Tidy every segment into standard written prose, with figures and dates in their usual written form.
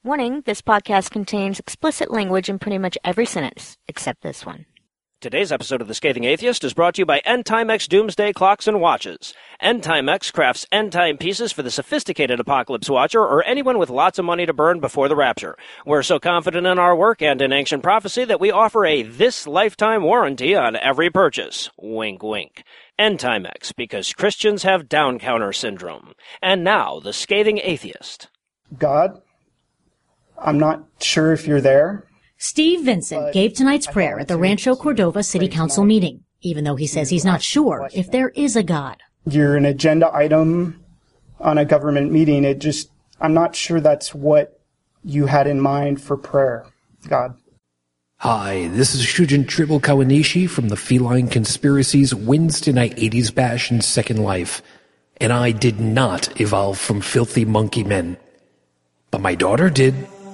Warning, this podcast contains explicit language in pretty much every sentence, except this one. Today's episode of The Scathing Atheist is brought to you by End-Timex Doomsday Clocks and Watches. End-Timex crafts end-time pieces for the sophisticated apocalypse watcher or anyone with lots of money to burn before the rapture. We're so confident in our work and in ancient prophecy that we offer a this-lifetime warranty on every purchase. Wink, wink. End-Timex, because Christians have down-counter syndrome. And now, The Scathing Atheist. God, I'm not sure if you're there. Steve Vincent gave tonight's prayer at the Rancho Cordova City Council meeting, even though he says he's not sure if there is a God. You're an agenda item on a government meeting. I'm not sure that's what you had in mind for prayer, God. Hi, this is Shujin Triple Kawanishi from the Feline Conspiracy's Wednesday Night 80s Bash and Second Life, and I did not evolve from filthy monkey men. But my daughter did.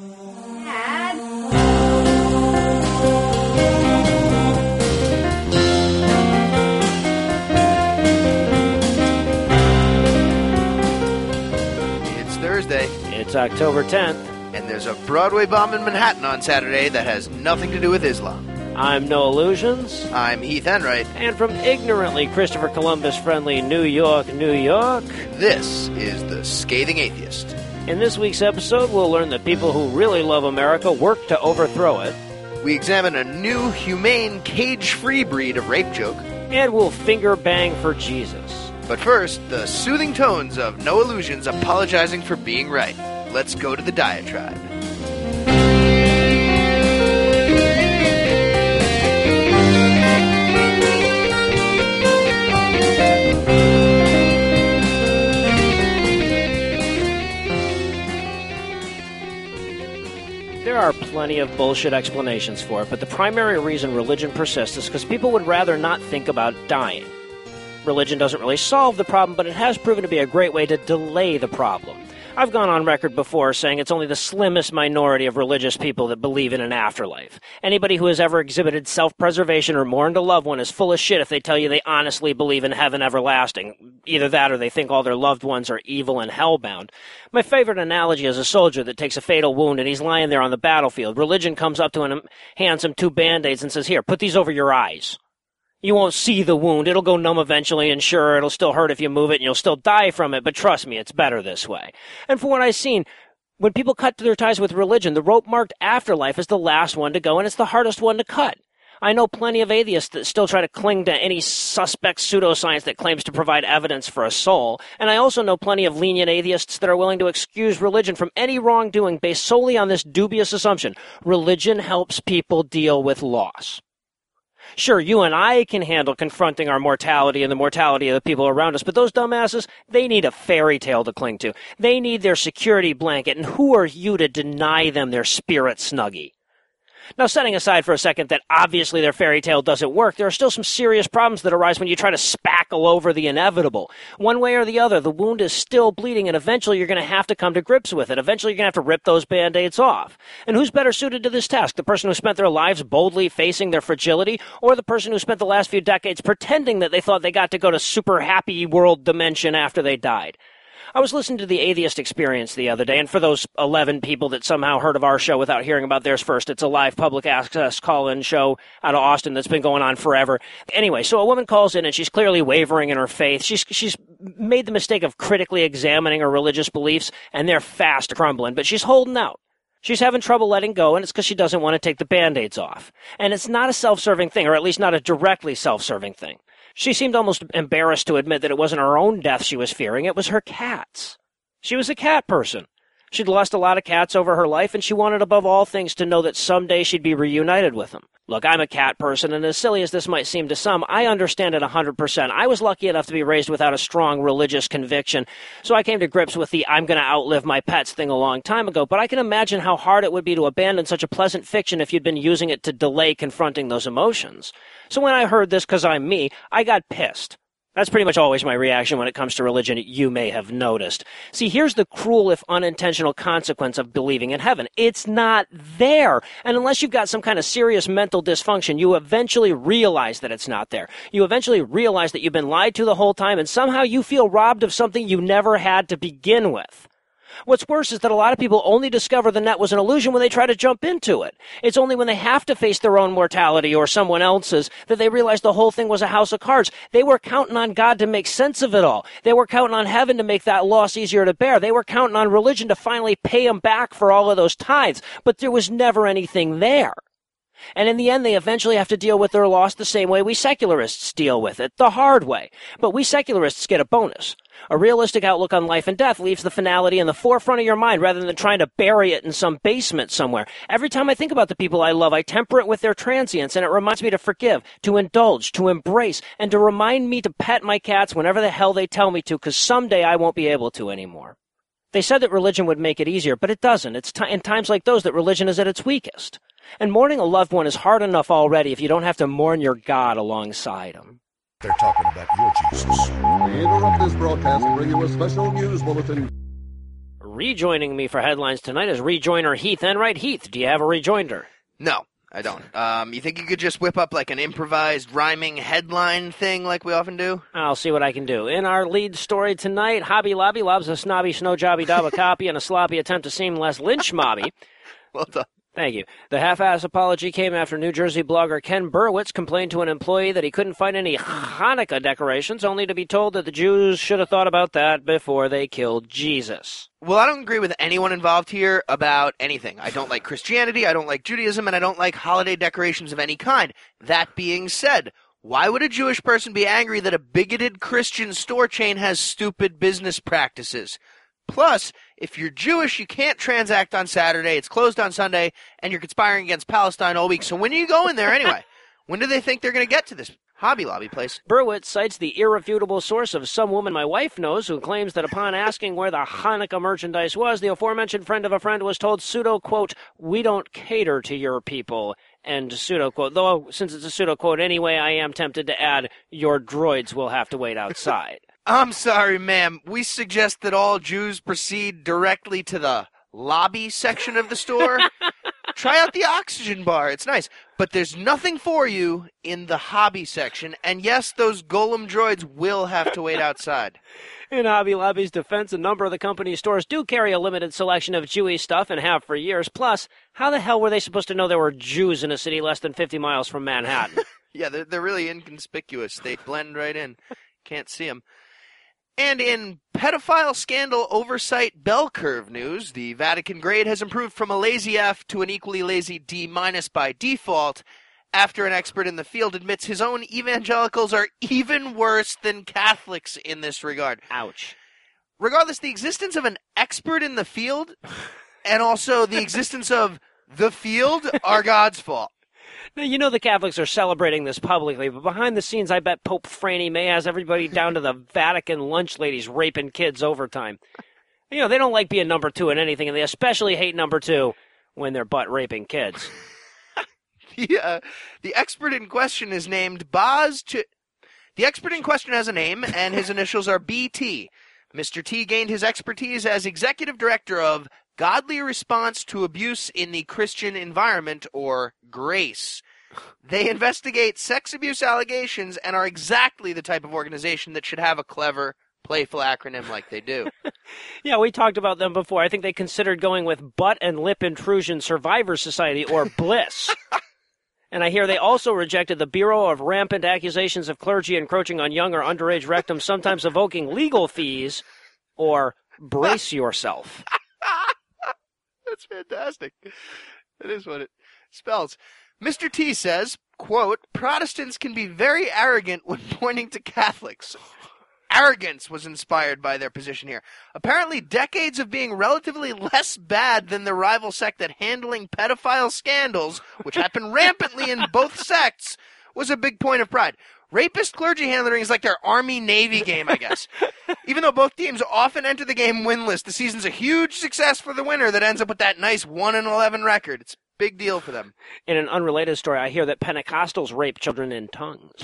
It's October 10th. And there's a Broadway bomb in Manhattan on Saturday that has nothing to do with Islam. I'm No Illusions. I'm Heath Enright. And from ignorantly Christopher Columbus-friendly New York, New York, this is The Scathing Atheist. In this week's episode, we'll learn that people who really love America work to overthrow it. We examine a new, humane, cage-free breed of rape joke. And we'll finger bang for Jesus. But first, the soothing tones of No Illusions apologizing for being right. Let's go to the diatribe. There are plenty of bullshit explanations for it, but the primary reason religion persists is because people would rather not think about dying. Religion doesn't really solve the problem, but it has proven to be a great way to delay the problem. I've gone on record before saying it's only the slimmest minority of religious people that believe in an afterlife. Anybody who has ever exhibited self-preservation or mourned a loved one is full of shit if they tell you they honestly believe in heaven everlasting. Either that or they think all their loved ones are evil and hellbound. My favorite analogy is a soldier that takes a fatal wound and he's lying there on the battlefield. Religion comes up to him, hands him 2 Band-Aids and says, "Here, put these over your eyes. You won't see the wound. It'll go numb eventually, and sure, it'll still hurt if you move it, and you'll still die from it, but trust me, it's better this way." And from what I've seen, when people cut their ties with religion, the rope-marked afterlife is the last one to go, and it's the hardest one to cut. I know plenty of atheists that still try to cling to any suspect pseudoscience that claims to provide evidence for a soul, and I also know plenty of lenient atheists that are willing to excuse religion from any wrongdoing based solely on this dubious assumption: religion helps people deal with loss. Sure, you and I can handle confronting our mortality and the mortality of the people around us, but those dumbasses, they need a fairy tale to cling to. They need their security blanket, and who are you to deny them their spirit snuggie? Now, setting aside for a second that obviously their fairy tale doesn't work, there are still some serious problems that arise when you try to spackle over the inevitable. One way or the other, the wound is still bleeding, and eventually you're going to have to come to grips with it. Eventually you're going to have to rip those Band-Aids off. And who's better suited to this task? The person who spent their lives boldly facing their fragility, or the person who spent the last few decades pretending that they thought they got to go to super happy world dimension after they died? I was listening to the Atheist Experience the other day, and for those 11 people that somehow heard of our show without hearing about theirs first, it's a live public access call-in show out of Austin that's been going on forever. Anyway, so a woman calls in, and she's clearly wavering in her faith. She's made the mistake of critically examining her religious beliefs, and they're fast crumbling, but she's holding out. She's having trouble letting go, and it's because she doesn't want to take the Band-Aids off. And it's not a self-serving thing, or at least not a directly self-serving thing. She seemed almost embarrassed to admit that it wasn't her own death she was fearing, it was her cat's. She was a cat person. She'd lost a lot of cats over her life, and she wanted above all things to know that someday she'd be reunited with them. Look, I'm a cat person, and as silly as this might seem to some, I understand it 100%. I was lucky enough to be raised without a strong religious conviction, so I came to grips with the I'm going to outlive my pets thing a long time ago, but I can imagine how hard it would be to abandon such a pleasant fiction if you'd been using it to delay confronting those emotions. So when I heard this, because I'm me, I got pissed. That's pretty much always my reaction when it comes to religion, you may have noticed. See, here's the cruel if unintentional consequence of believing in heaven. It's not there. And unless you've got some kind of serious mental dysfunction, you eventually realize that it's not there. You eventually realize that you've been lied to the whole time, and somehow you feel robbed of something you never had to begin with. What's worse is that a lot of people only discover the net was an illusion when they try to jump into it. It's only when they have to face their own mortality or someone else's that they realize the whole thing was a house of cards. They were counting on God to make sense of it all. They were counting on heaven to make that loss easier to bear. They were counting on religion to finally pay them back for all of those tithes. But there was never anything there. And in the end, they eventually have to deal with their loss the same way we secularists deal with it, the hard way. But we secularists get a bonus. A realistic outlook on life and death leaves the finality in the forefront of your mind rather than trying to bury it in some basement somewhere. Every time I think about the people I love, I temper it with their transience, and it reminds me to forgive, to indulge, to embrace, and to remind me to pet my cats whenever the hell they tell me to, because someday I won't be able to anymore. They said that religion would make it easier, but it doesn't. It's in times like those that religion is at its weakest. And mourning a loved one is hard enough already if you don't have to mourn your God alongside him. They're talking about your Jesus. We interrupt this broadcast to bring you a special news bulletin. Rejoining me for headlines tonight is rejoiner Heath Enright. Heath, do you have a rejoinder? No, I don't. You think you could just whip up like an improvised rhyming headline thing like we often do? I'll see what I can do. In our lead story tonight, Hobby Lobby lobs a snobby snow jobby daba copy and a sloppy attempt to seem less lynch mobby. Well done. Thank you. The half-ass apology came after New Jersey blogger Ken Burwitz complained to an employee that he couldn't find any Hanukkah decorations, only to be told that the Jews should have thought about that before they killed Jesus. Well, I don't agree with anyone involved here about anything. I don't like Christianity, I don't like Judaism, and I don't like holiday decorations of any kind. That being said, why would a Jewish person be angry that a bigoted Christian store chain has stupid business practices? Plus, if you're Jewish, you can't transact on Saturday, it's closed on Sunday, and you're conspiring against Palestine all week. So when are you going there anyway? When do they think they're going to get to this Hobby Lobby place? Burwitz cites the irrefutable source of some woman my wife knows who claims that upon asking where the Hanukkah merchandise was, the aforementioned friend of a friend was told, pseudo-quote, "We don't cater to your people," and pseudo-quote. Though, since it's a pseudo-quote anyway, I am tempted to add, "Your droids will have to wait outside." I'm sorry, ma'am. We suggest that all Jews proceed directly to the lobby section of the store. Try out the oxygen bar. It's nice. But there's nothing for you in the hobby section. And yes, those golem droids will have to wait outside. In Hobby Lobby's defense, a number of the company's stores do carry a limited selection of Jewish stuff and have for years. Plus, how the hell were they supposed to know there were Jews in a city less than 50 miles from Manhattan? Yeah, they're really inconspicuous. They blend right in. Can't see them. And in pedophile scandal oversight bell curve news, the Vatican grade has improved from a lazy F to an equally lazy D- by default after an expert in the field admits his own evangelicals are even worse than Catholics in this regard. Ouch. Regardless, the existence of an expert in the field and also the existence of the field are God's fault. Now, you know the Catholics are celebrating this publicly, but behind the scenes, I bet Pope Franny May has everybody down to the Vatican lunch ladies raping kids overtime. You know, they don't like being number two in anything, and they especially hate number two when they're butt raping kids. The expert in question is named Boz. The expert in question has a name, and his initials are BT. Mr. T gained his expertise as executive director of Godly Response to Abuse in the Christian Environment, or GRACE. They investigate sex abuse allegations and are exactly the type of organization that should have a clever, playful acronym like they do. Yeah, we talked about them before. I think they considered going with Butt and Lip Intrusion Survivor Society, or BLISS. And I hear they also rejected the Bureau of Rampant Accusations of Clergy Encroaching on Young or Underage Rectums, sometimes evoking legal fees, or Brace Yourself. That's fantastic. That is what it spells. Mr. T says, quote, Protestants can be very arrogant when pointing to Catholics. Arrogance was inspired by their position here. Apparently, decades of being relatively less bad than the rival sect at handling pedophile scandals, which happen rampantly in both sects, was a big point of pride. Rapist clergy handling is like their Army-Navy game, I guess. Even though both teams often enter the game winless, the season's a huge success for the winner that ends up with that nice 1-11 record. It's a big deal for them. In an unrelated story, I hear that Pentecostals rape children in tongues.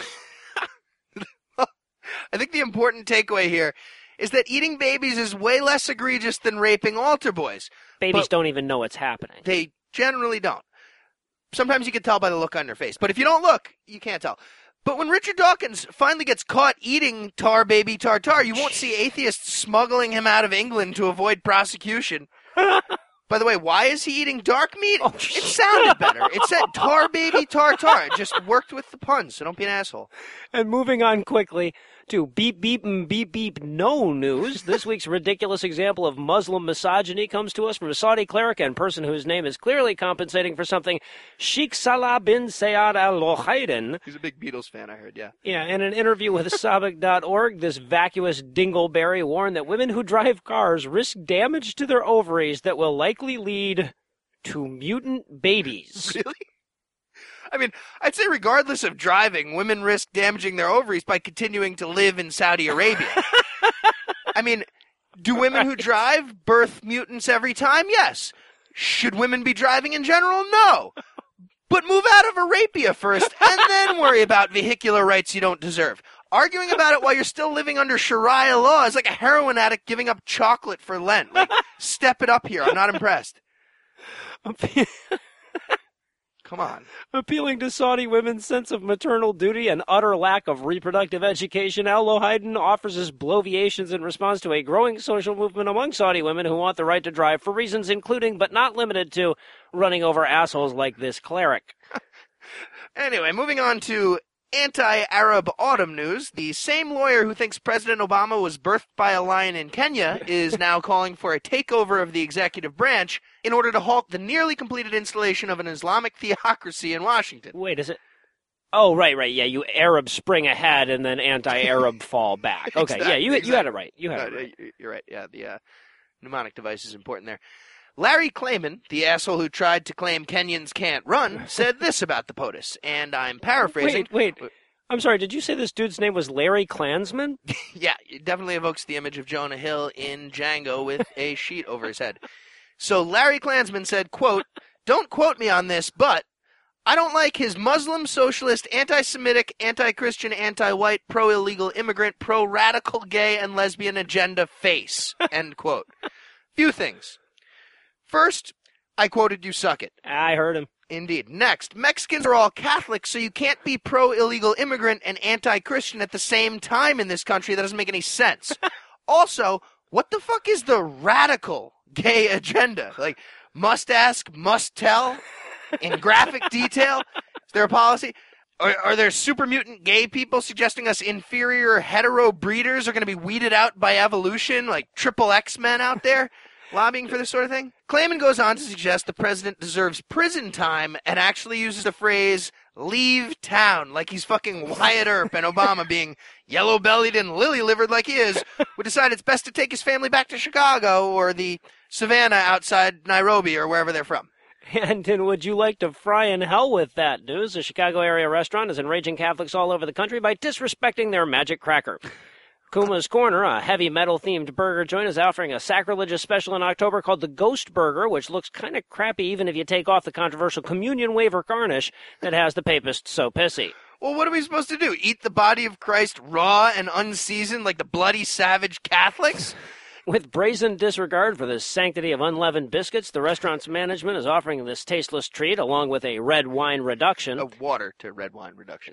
I think the important takeaway here is that eating babies is way less egregious than raping altar boys. Babies don't even know it's happening. They generally don't. Sometimes you can tell by the look on their face. But if you don't look, you can't tell. But when Richard Dawkins finally gets caught eating tar baby tartar, you won't see atheists smuggling him out of England to avoid prosecution. By the way, why is he eating dark meat? Oh, it sounded better. It said tar baby tartar. It just worked with the puns, so don't be an asshole. And moving on quickly to beep beep and beep beep no news. This week's ridiculous example of Muslim misogyny comes to us from a Saudi cleric and person whose name is clearly compensating for something. Sheikh Salah bin Sayyad al-Luhaydan. He's a big Beatles fan, I heard, yeah. Yeah, in an interview with Sabak.org, this vacuous dingleberry warned that women who drive cars risk damage to their ovaries that will likely lead to mutant babies. Really? I mean, I'd say regardless of driving, women risk damaging their ovaries by continuing to live in Saudi Arabia. I mean, do women who drive birth mutants every time? Yes. Should women be driving in general? No. But move out of Arabia first and then worry about vehicular rights you don't deserve. Arguing about it while you're still living under Sharia law is like a heroin addict giving up chocolate for Lent. Like, step it up here. I'm not impressed. Come on. Appealing to Saudi women's sense of maternal duty and utter lack of reproductive education, al-Luhaydan offers his bloviations in response to a growing social movement among Saudi women who want the right to drive for reasons including, but not limited to, running over assholes like this cleric. Anyway, moving on to anti-Arab autumn news. The same lawyer who thinks President Obama was birthed by a lion in Kenya is now calling for a takeover of the executive branch in order to halt the nearly completed installation of an Islamic theocracy in Washington. Wait, is it? Oh, right, yeah, you Arab spring ahead and then anti-Arab fall back. Okay, Exactly, yeah, you exactly. had it right. You had it right. You're right, yeah, the mnemonic device is important there. Larry Klayman, the asshole who tried to claim Kenyans can't run, said this about the POTUS, and I'm paraphrasing. Wait. I'm sorry, did you say this dude's name was Larry Klansman? Yeah, it definitely evokes the image of Jonah Hill in Django with a sheet over his head. So Larry Klansman said, quote, "Don't quote me on this, but I don't like his Muslim, socialist, anti-Semitic, anti-Christian, anti-white, pro-illegal immigrant, pro-radical gay and lesbian agenda face," end quote. Few things. First, I quoted "you suck it." I heard him. Indeed. Next, Mexicans are all Catholic, so you can't be pro-illegal immigrant and anti-Christian at the same time in this country. That doesn't make any sense. Also, what the fuck is the radical gay agenda? Like, must ask, must tell, in graphic detail? Is there a policy? Are there super mutant gay people suggesting us inferior hetero breeders are going to be weeded out by evolution, like triple X-Men out there? Lobbying for this sort of thing? Klayman goes on to suggest the president deserves prison time and actually uses the phrase, "leave town," like he's fucking Wyatt Earp, and Obama, being yellow-bellied and lily-livered like he is, would decide it's best to take his family back to Chicago or the savannah outside Nairobi or wherever they're from. And would you like to fry in hell with that news? A Chicago area restaurant is enraging Catholics all over the country by disrespecting their magic cracker. Kuma's Corner, a heavy metal-themed burger joint, is offering a sacrilegious special in October called the Ghost Burger, which looks kind of crappy even if you take off the controversial communion waiver garnish that has the papists so pissy. Well, what are we supposed to do? Eat the body of Christ raw and unseasoned like the bloody savage Catholics? With brazen disregard for the sanctity of unleavened biscuits, the restaurant's management is offering this tasteless treat along with a red wine reduction. A water to red wine reduction.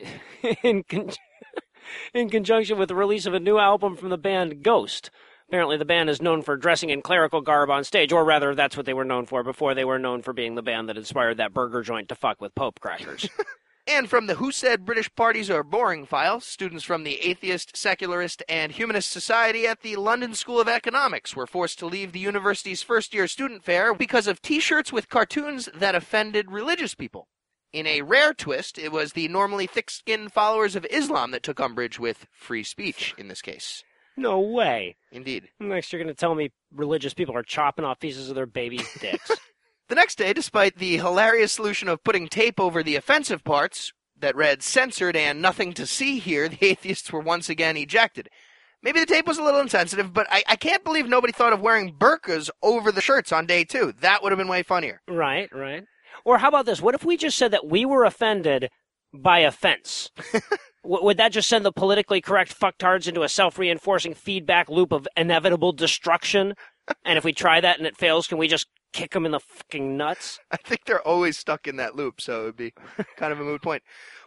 In conjunction with the release of a new album from the band Ghost. Apparently the band is known for dressing in clerical garb on stage, or rather that's what they were known for before they were known for being the band that inspired that burger joint to fuck with Pope crackers. And from the Who Said British Parties Are Boring file, students from the Atheist, Secularist, and Humanist Society at the London School of Economics were forced to leave the university's first-year student fair because of T-shirts with cartoons that offended religious people. In a rare twist, it was the normally thick-skinned followers of Islam that took umbrage with free speech in this case. No way. Indeed. Next you're going to tell me religious people are chopping off pieces of their babies' dicks. The next day, despite the hilarious solution of putting tape over the offensive parts that read "censored" and "nothing to see here," the atheists were once again ejected. Maybe the tape was a little insensitive, but I can't believe nobody thought of wearing burqas over the shirts on day 2. That would have been way funnier. Right. Or how about this? What if we just said that we were offended by offense? Would that just send the politically correct fucktards into a self-reinforcing feedback loop of inevitable destruction? And if we try that and it fails, can we just kick them in the fucking nuts? I think they're always stuck in that loop, so it would be kind of a moot point.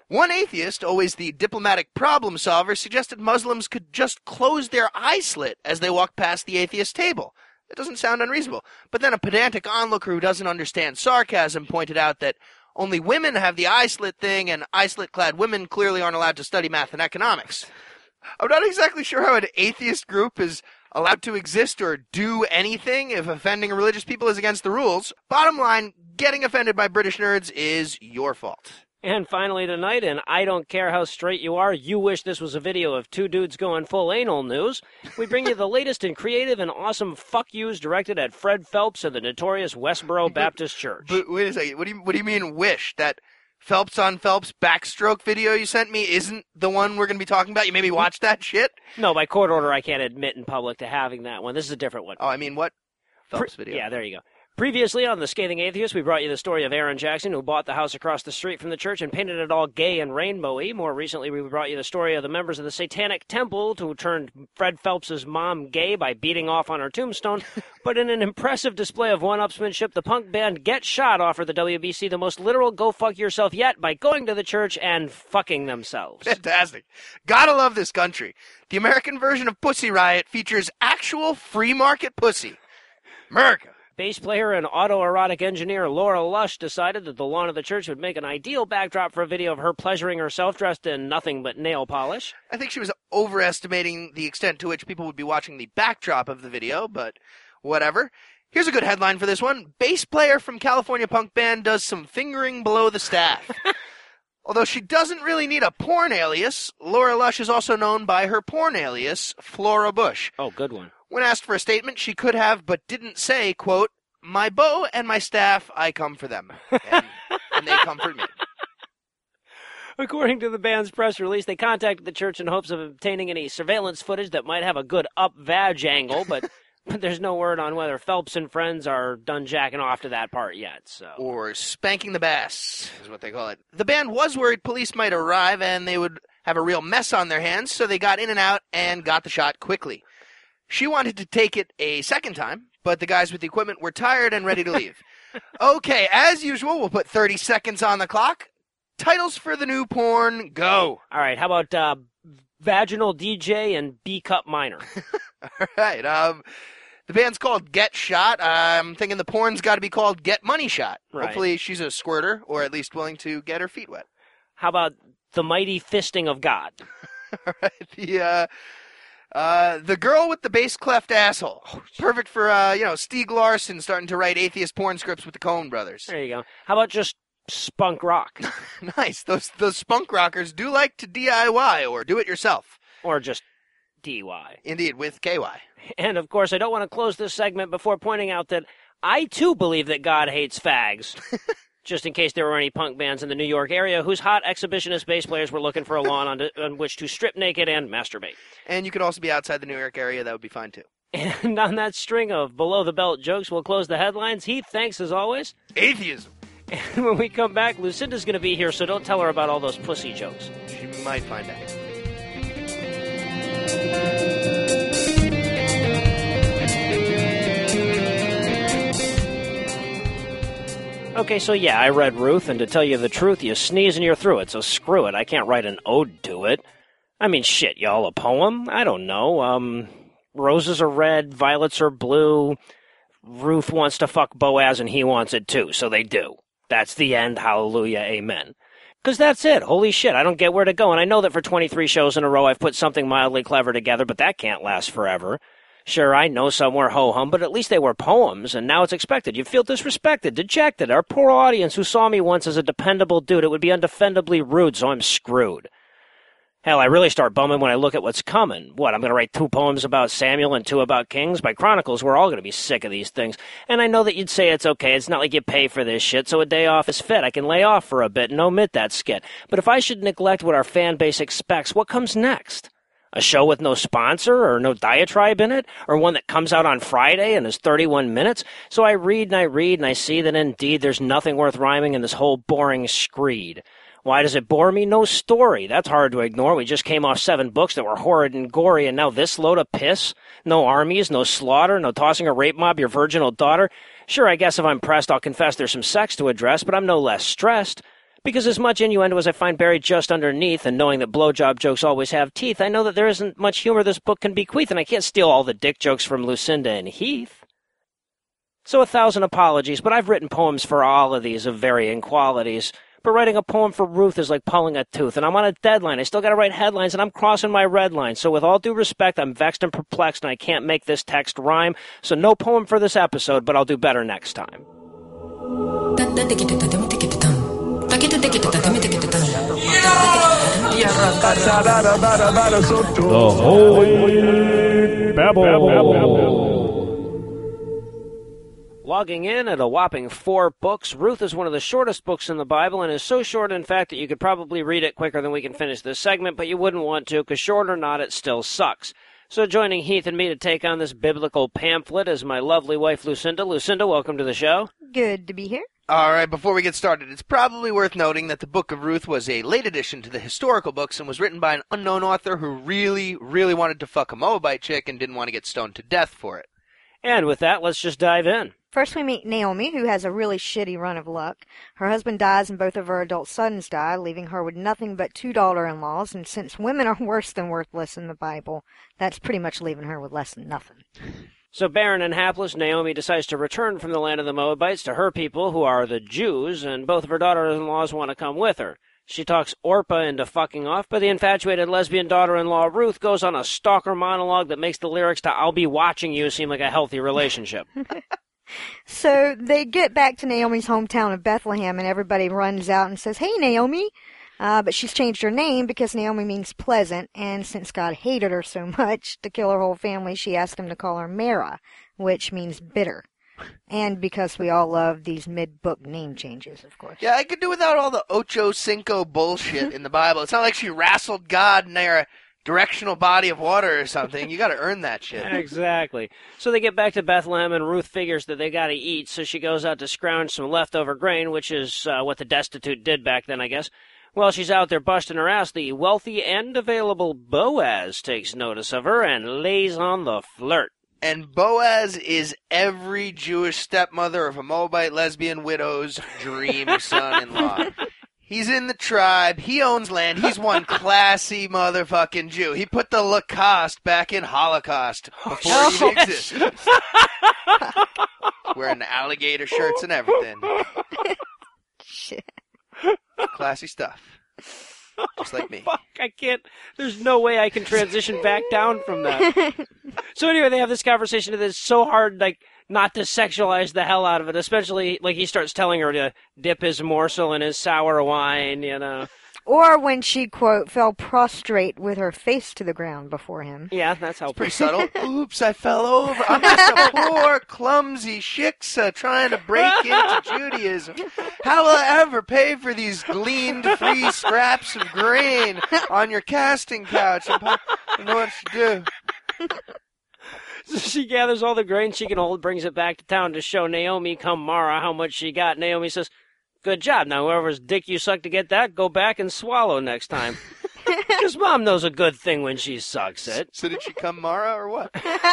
One atheist, always the diplomatic problem solver, suggested Muslims could just close their eye slit as they walk past the atheist table. That doesn't sound unreasonable. But then a pedantic onlooker who doesn't understand sarcasm pointed out that only women have the eye slit thing, and eye slit-clad women clearly aren't allowed to study math and economics. I'm not exactly sure how an atheist group is allowed to exist or do anything if offending religious people is against the rules. Bottom line, getting offended by British nerds is your fault. And finally tonight, and I don't care how straight you are, you wish this was a video of two dudes going full anal news, we bring you the latest in creative and awesome fuck yous directed at Fred Phelps and the notorious Westboro Baptist Church. But wait a second, what do you mean wish? That Phelps on Phelps backstroke video you sent me isn't the one we're going to be talking about? You made me watch that shit? No, by court order I can't admit in public to having that one. This is a different one. Oh, I mean what? Phelps video. Yeah, there you go. Previously on The Scathing Atheist, we brought you the story of Aaron Jackson, who bought the house across the street from the church and painted it all gay and rainbowy. More recently, we brought you the story of the members of the Satanic Temple who turned Fred Phelps' mom gay by beating off on her tombstone. But in an impressive display of one-upsmanship, the punk band Get Shot offered the WBC the most literal go-fuck-yourself yet by going to the church and fucking themselves. Fantastic. Gotta love this country. The American version of Pussy Riot features actual free-market pussy. America. Bass player and autoerotic engineer Laura Lush decided that the lawn of the church would make an ideal backdrop for a video of her pleasuring herself dressed in nothing but nail polish. I think she was overestimating the extent to which people would be watching the backdrop of the video, but whatever. Here's a good headline for this one. Bass player from California punk band does some fingering below the staff. Although she doesn't really need a porn alias, Laura Lush is also known by her porn alias, Flora Bush. Oh, good one. When asked for a statement, she could have, but didn't say, quote, "My beau and my staff, I come for them, and they comfort me." According to the band's press release, they contacted the church in hopes of obtaining any surveillance footage that might have a good up-vag angle, but there's no word on whether Phelps and friends are done jacking off to that part yet. So. Or spanking the bass, is what they call it. The band was worried police might arrive and they would have a real mess on their hands, so they got in and out and got the shot quickly. She wanted to take it a second time, but the guys with the equipment were tired and ready to leave. Okay, as usual, we'll put 30 seconds on the clock. Titles for the new porn, go. All right, how about Vaginal DJ and B-Cup Minor? All right, the band's called Get Shot. I'm thinking the porn's got to be called Get Money Shot. Right. Hopefully she's a squirter, or at least willing to get her feet wet. How about The Mighty Fisting of God? All right, the girl with the bass cleft asshole. Perfect for, Stieg Larsson starting to write atheist porn scripts with the Coen brothers. There you go. How about just Spunk Rock? Nice. Those spunk rockers do like to DIY or do it yourself. Or just DY. Indeed, with KY. And, of course, I don't want to close this segment before pointing out that I, too, believe that God hates fags. Just in case there were any punk bands in the New York area whose hot exhibitionist bass players were looking for a lawn on which to strip naked and masturbate. And you could also be outside the New York area. That would be fine, too. And on that string of below-the-belt jokes, we'll close the headlines. Heath, thanks as always. Atheism. And when we come back, Lucinda's going to be here, so don't tell her about all those pussy jokes. She might find out. Okay, so yeah, I read Ruth, and to tell you the truth, you sneeze and you're through it, so screw it. I can't write an ode to it. I mean, shit, y'all, a poem? I don't know. Roses are red, violets are blue. Ruth wants to fuck Boaz, and he wants it too, so they do. That's the end, hallelujah, amen. Because that's it. Holy shit, I don't get where to go, and I know that for 23 shows in a row I've put something mildly clever together, but that can't last forever. Sure, I know some were ho-hum, but at least they were poems, and now it's expected. You feel disrespected, dejected. Our poor audience who saw me once as a dependable dude, it would be undefendably rude, so I'm screwed. Hell, I really start bumming when I look at what's coming. What, I'm going to write 2 poems about Samuel and 2 about kings? By Chronicles, we're all going to be sick of these things. And I know that you'd say it's okay, it's not like you pay for this shit, so a day off is fit. I can lay off for a bit and omit that skit. But if I should neglect what our fan base expects, what comes next? A show with no sponsor or no diatribe in it? Or one that comes out on Friday and is 31 minutes? So I read and I see that indeed there's nothing worth rhyming in this whole boring screed. Why does it bore me? No story. That's hard to ignore. We just came off 7 books that were horrid and gory, and now this load of piss? No armies, no slaughter, no tossing a rape mob your virginal daughter? Sure, I guess if I'm pressed, I'll confess there's some sex to address, but I'm no less stressed. Because as much innuendo as I find buried just underneath, and knowing that blowjob jokes always have teeth, I know that there isn't much humor this book can bequeath, and I can't steal all the dick jokes from Lucinda and Heath. So 1,000 apologies, but I've written poems for all of these of varying qualities. But writing a poem for Ruth is like pulling a tooth, and I'm on a deadline. I still got to write headlines, and I'm crossing my red line. So with all due respect, I'm vexed and perplexed, and I can't make this text rhyme. So no poem for this episode, but I'll do better next time. The Holy Babble. Logging in at a whopping 4 books, Ruth is one of the shortest books in the Bible and is so short, in fact, that you could probably read it quicker than we can finish this segment, but you wouldn't want to, because short or not, it still sucks. So joining Heath and me to take on this biblical pamphlet is my lovely wife, Lucinda. Lucinda, welcome to the show. Good to be here. All right, before we get started, it's probably worth noting that the Book of Ruth was a late addition to the historical books and was written by an unknown author who really, really wanted to fuck a Moabite chick and didn't want to get stoned to death for it. And with that, let's just dive in. First we meet Naomi, who has a really shitty run of luck. Her husband dies and both of her adult sons die, leaving her with nothing but 2 daughter-in-laws, and since women are worse than worthless in the Bible, that's pretty much leaving her with less than nothing. So barren and hapless, Naomi decides to return from the land of the Moabites to her people, who are the Jews, and both of her daughters-in-laws want to come with her. She talks Orpah into fucking off, but the infatuated lesbian daughter-in-law Ruth goes on a stalker monologue that makes the lyrics to I'll Be Watching You seem like a healthy relationship. So they get back to Naomi's hometown of Bethlehem, and everybody runs out and says, "Hey, Naomi!" But she's changed her name because Naomi means pleasant, and since God hated her so much to kill her whole family, she asked him to call her Mara, which means bitter. And because we all love these mid-book name changes, of course. Yeah, I could do without all the Ocho Cinco bullshit in the Bible. It's not like she wrestled God near a directional body of water or something. You got to earn that shit. Exactly. So they get back to Bethlehem, and Ruth figures that they got to eat, so she goes out to scrounge some leftover grain, which is what the destitute did back then, I guess. While she's out there busting her ass, the wealthy and available Boaz takes notice of her and lays on the flirt. And Boaz is every Jewish stepmother of a Moabite lesbian widow's dream son-in-law. He's in the tribe. He owns land. He's one classy motherfucking Jew. He put the Lacoste back in Holocaust before it even existed. Wearing alligator shirts and everything. Shit. Classy stuff. Just like me. Fuck, I can't. There's no way I can transition back down from that. So anyway, they have this conversation that is so hard, like, not to sexualize the hell out of it, especially, like, he starts telling her to dip his morsel in his sour wine, you know. Or when she, quote, fell prostrate with her face to the ground before him. Yeah, that's helpful. Pretty subtle. Oops, I fell over. I'm just a poor, clumsy shiksa trying to break into Judaism. How will I ever pay for these gleaned free scraps of grain on your casting couch? I don't know what to do. So she gathers all the grain she can hold, brings it back to town to show Naomi, come Mara, how much she got. Naomi says, "Good job. Now, whoever's dick you suck to get that, go back and swallow next time." Because Mom knows a good thing when she sucks it. So did she come Mara or what?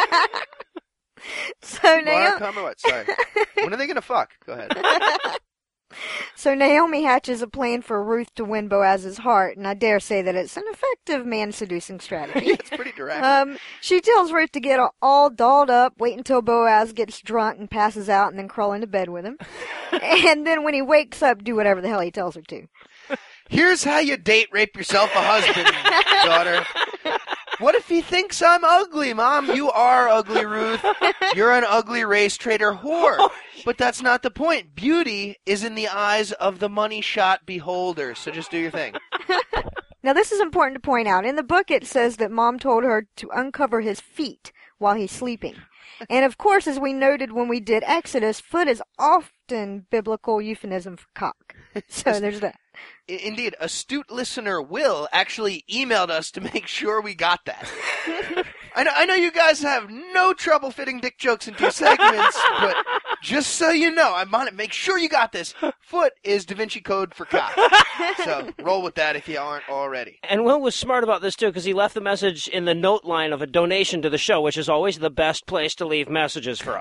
So Mara come or what? Sorry. When are they going to fuck? Go ahead. So Naomi hatches a plan for Ruth to win Boaz's heart, and I dare say that it's an effective man-seducing strategy. It's pretty direct. She tells Ruth to get all dolled up, wait until Boaz gets drunk and passes out, and then crawl into bed with him. And then when he wakes up, do whatever the hell he tells her to. Here's how you date rape yourself a husband, daughter. What if he thinks I'm ugly, Mom? You are ugly, Ruth. You're an ugly race trader whore. But that's not the point. Beauty is in the eyes of the money-shot beholder, so just do your thing. Now, this is important to point out. In the book, it says that Mom told her to uncover his feet while he's sleeping. And, of course, as we noted when we did Exodus, foot is often biblical euphemism for cock. So there's that. Indeed, astute listener Will actually emailed us to make sure we got that. I know you guys have no trouble fitting dick jokes into segments, but just so you know, I want to make sure you got this. Foot is Da Vinci Code for cock. So roll with that if you aren't already. And Will was smart about this, too, because he left the message in the note line of a donation to the show, which is always the best place to leave messages for us.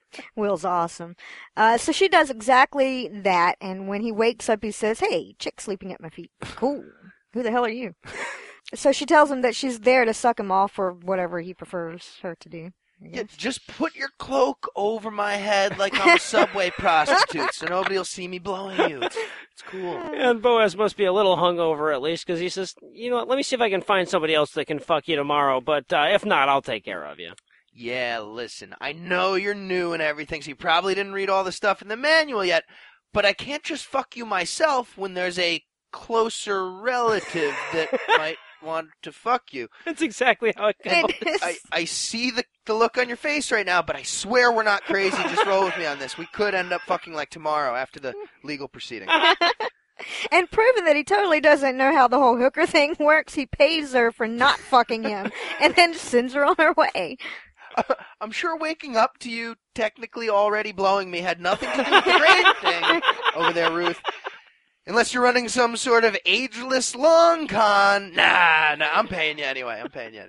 Will's awesome. So she does exactly that, and when he wakes up, he says, "Hey, chick sleeping at my feet. Cool. Who the hell are you?" So she tells him that she's there to suck him off or whatever he prefers her to do. Yeah, just put your cloak over my head like I'm a subway prostitute, so nobody will see me blowing you. It's cool. And Boaz must be a little hungover at least, because he says, you know what, let me see if I can find somebody else that can fuck you tomorrow, but if not, I'll take care of you. Yeah, listen, I know you're new and everything, so you probably didn't read all the stuff in the manual yet, but I can't just fuck you myself when there's a closer relative that might want to fuck you. That's exactly how it goes. I see the look on your face right now, but I swear we're not crazy. Just roll with me on this. We could end up fucking like tomorrow after the legal proceeding. And proving that he totally doesn't know how the whole hooker thing works, he pays her for not fucking him and then sends her on her way. I'm sure waking up to you technically already blowing me had nothing to do with the great thing over there, Ruth. Unless you're running some sort of ageless long con. Nah, I'm paying you anyway.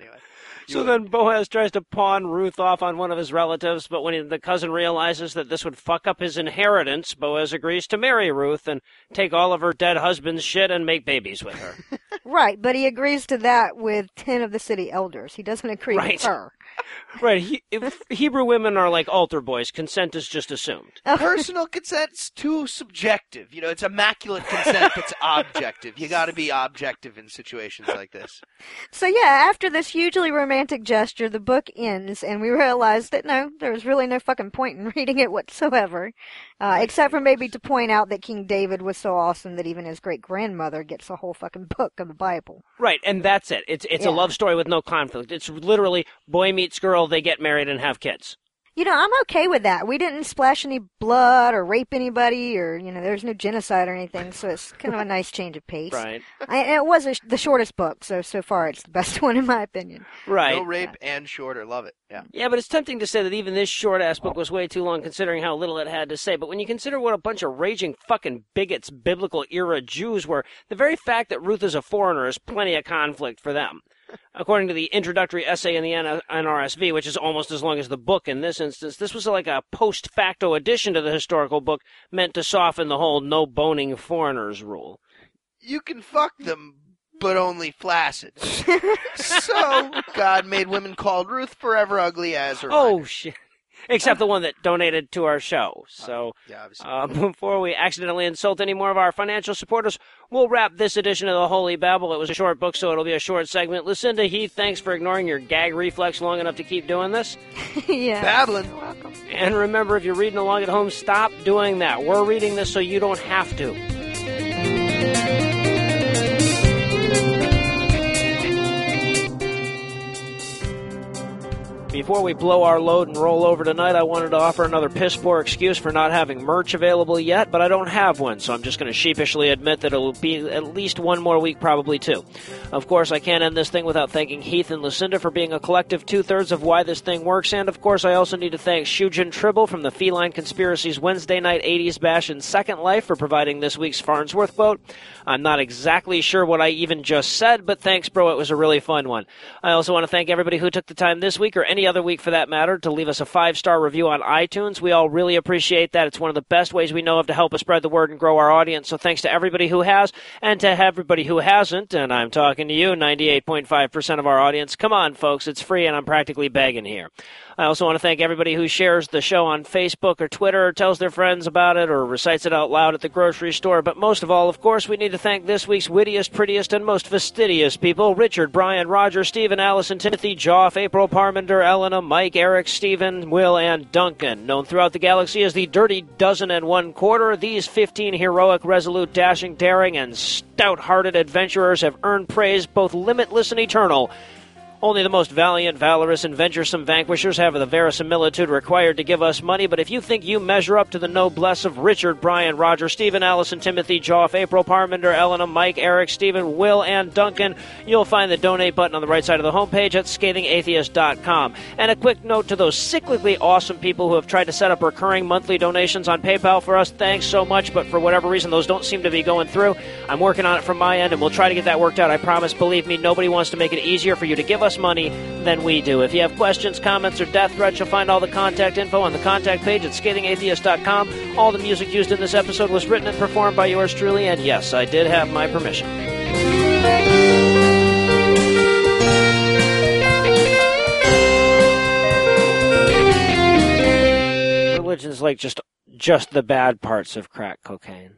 So then Boaz tries to pawn Ruth off on one of his relatives, but when the cousin realizes that this would fuck up his inheritance, Boaz agrees to marry Ruth and take all of her dead husband's shit and make babies with her. Right, but he agrees to that with 10 of the city elders. He doesn't agree with her. Right. Hebrew women are like altar boys. Consent is just assumed. Personal consent's too subjective. You know, it's immaculate consent that's objective. You got to be objective in situations like this. So yeah, after this hugely romantic gesture, the book ends, and we realize that no, there was really no fucking point in reading it whatsoever, except for maybe to point out that King David was so awesome that even his great-grandmother gets a whole fucking book of the Bible. Right, and that's it. It's a love story with no conflict. It's literally boy meets girl, they get married and have kids. You know, I'm okay with that. We didn't splash any blood or rape anybody or, you know, there's no genocide or anything, so it's kind of a nice change of pace. Right. And it was the shortest book, so far it's the best one in my opinion. Right. No rape and shorter. Love it. Yeah. Yeah, but it's tempting to say that even this short-ass book was way too long considering how little it had to say. But when you consider what a bunch of raging fucking bigots biblical-era Jews were, the very fact that Ruth is a foreigner is plenty of conflict for them. According to the introductory essay in the NRSV, which is almost as long as the book in this instance, this was like a post-facto addition to the historical book meant to soften the whole no-boning foreigners rule. You can fuck them, but only flaccid. So, God made women called Ruth forever ugly as her. Oh, shit. Except the one that donated to our show. So, yeah, obviously. Before we accidentally insult any more of our financial supporters, we'll wrap this edition of the Holy Babble. It was a short book, so it'll be a short segment. Lucinda Heath, thanks for ignoring your gag reflex long enough to keep doing this. Yeah. Babbling. You're welcome. And remember, if you're reading along at home, stop doing that. We're reading this so you don't have to. Before we blow our load and roll over tonight, I wanted to offer another piss-poor excuse for not having merch available yet, but I don't have one, so I'm just going to sheepishly admit that it'll be at least one more week, probably two. Of course, I can't end this thing without thanking Heath and Lucinda for being a collective two-thirds of why this thing works, and of course I also need to thank Shujin Tribble from the Feline Conspiracies Wednesday Night 80s Bash in Second Life for providing this week's Farnsworth quote. I'm not exactly sure what I even just said, but thanks, bro, it was a really fun one. I also want to thank everybody who took the time this week, or any other week for that matter, to leave us a 5-star review on iTunes. We all really appreciate that. It's one of the best ways we know of to help us spread the word and grow our audience. So thanks to everybody who has, and to everybody who hasn't, and I'm talking to you, 98.5% of our audience. Come on, folks, it's free and I'm practically begging here. I also want to thank everybody who shares the show on Facebook or Twitter, or tells their friends about it, or recites it out loud at the grocery store. But most of all, of course, we need to thank this week's wittiest, prettiest, and most fastidious people: Richard, Brian, Roger, Stephen, Allison, Timothy, Joff, April, Parmenter, Elena, Mike, Eric, Stephen, Will, and Duncan. Known throughout the galaxy as the Dirty Dozen and One Quarter, these 15 heroic, resolute, dashing, daring, and stout-hearted adventurers have earned praise both limitless and eternal. Only the most valiant, valorous, and venturesome vanquishers have the verisimilitude required to give us money, but if you think you measure up to the noblesse of Richard, Brian, Roger, Stephen, Allison, Timothy, Joff, April, Parmenter, Elena, Mike, Eric, Stephen, Will, and Duncan, you'll find the donate button on the right side of the homepage at scathingatheist.com. And a quick note to those cyclically awesome people who have tried to set up recurring monthly donations on PayPal for us: thanks so much, but for whatever reason, those don't seem to be going through. I'm working on it from my end, and we'll try to get that worked out, I promise. Believe me, nobody wants to make it easier for you to give us less money than we do. If you have questions, comments, or death threats, you'll find all the contact info on the contact page at scathingatheist.com. All the music used in this episode was written and performed by yours truly, and yes, I did have my permission. Religion's like just the bad parts of crack cocaine.